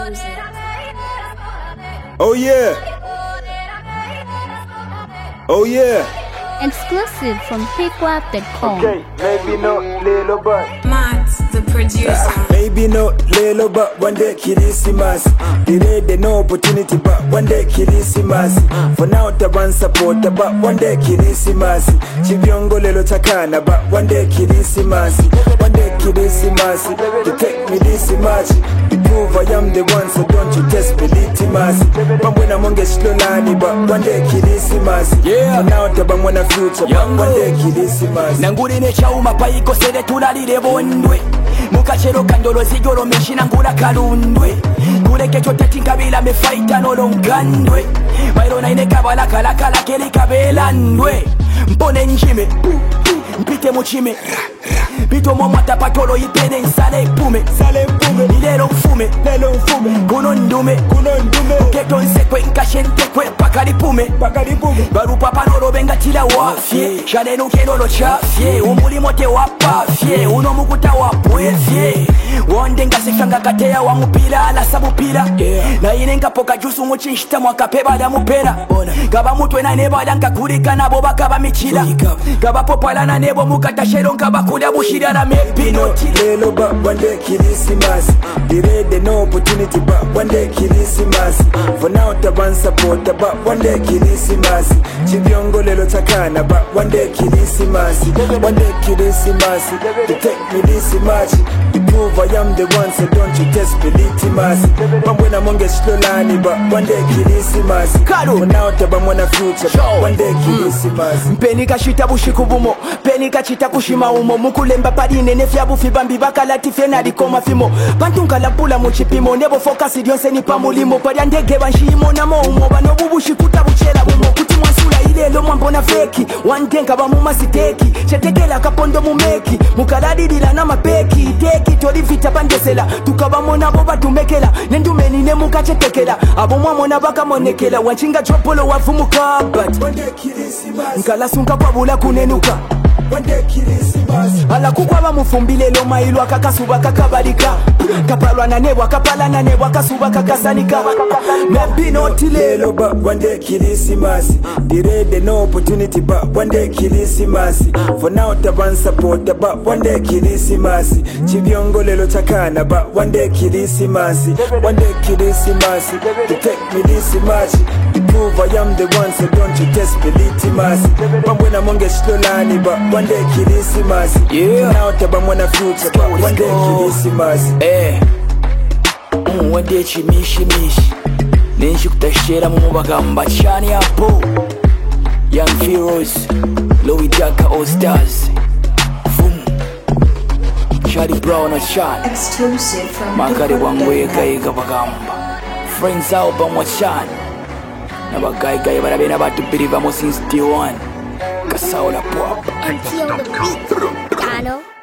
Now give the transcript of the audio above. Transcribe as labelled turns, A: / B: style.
A: Exclusive.
B: Oh yeah. Oh yeah.
A: Exclusive from PickWap.com.
B: Okay, maybe not little but
C: Matt, the producer.
B: maybe not little but one day Kirisimas. They no opportunity but one day Kirisimas. For now taban support but one day Kirisimas. Chibiongo lelo chakana but one day Kirisimas. One day Kirisimas. You take me this much. You prove I am the one, so don't you test me litimas. But when I'm on get slowly but one day Kirisimas. Yeah. For now taban wanna future but one day Kirisimas.
D: Nanguri ne chauma paiko sede tulalire bondwe mukachero kandolo zigoro meshina ngura kalundwe kureke chotati kabila me fighta no longandwe mairo na ine kabala kala keli kabela ndwe mpone njime mpite muchime bito momata patolo ipene nsale pume nilelo mfume kuno ndume keto nsekwe nkashente kwe pakali pume barupa panolo benga tila wafye shane nukelolo chafye umulimo te wapafye uno mukuta wapwefye wonde ngasishanga kateya wa mupira ala sabupira na ine ngapoka jusu muchinshita mwakapeba da mupera gaba mutwe na nebo adankakurika nabo bakaba michila gaba popala na nebo mukatashero nkabakula bushira na mepinoti
B: lelo but one day Kirisimas. They no opportunity but one day Kirisimas. For now taban support but one day Kirisimas. Chibiongo lelo chakana but one day Kirisimas. One day Kirisimas. You take me this much. You prove I am the one, so don't you test me litimas. But when I'm on get slowly but one day Kirisimas. For now taban wanna future but one day Kirisimas.
D: Penika shita bushikubumo penika chita kushima umo mukulemba padine nefya bufi bambi bakalati fena likoma fimo pantunka la pula muchipimo nebo focus dyonse ni pamulimo kwa ndege banshimo namo umo bano bubushikuta buchela bumo kuti mwansula ile lo mwambona feki wandenga ba mumasiteki chetekela kapondo mumeki mukaladidila na mapeki teki tori vita bandesela tukabamona bo batumekela nendumeni ne mukachetekela abo mwamona bakamonekela wanchinga chopolo wavumuka but
B: one day Kirisimas.
D: nkalasunka kwabula kunenuka
B: One day Kirisimas.
D: ala kukwaba mufumbile lo mailo akakasuba kakabalika kapalwa na nebwa kapala na nebwa kasuba kakasanika maybe not
B: Lelo but one day Kirisimas. They no opportunity but one day Kirisimas. For now taban support but one day Kirisimas. Chibiongo lelo chakana but one day Kirisimas. One day Kirisimas. You take me this much. You prove I am the one, so don't you test me litimas. But when I'm on get slowly but one day Kirisimas.
D: Yeah.
B: For now taban wanna future but one day Kirisimas.
D: One day chimishi nenshi kutashera mu bagamba chani hapo Young Heroes Louis Jaka All Stars Charlie Brown or Chan
C: Exclusive from
D: Makari wangwe
C: PickWap.com.
D: kaiga bagamba Friends album wa Chan na bagaiga barabena batubiri vamos since day one Kasaula pop
A: MT on the beat. Dano.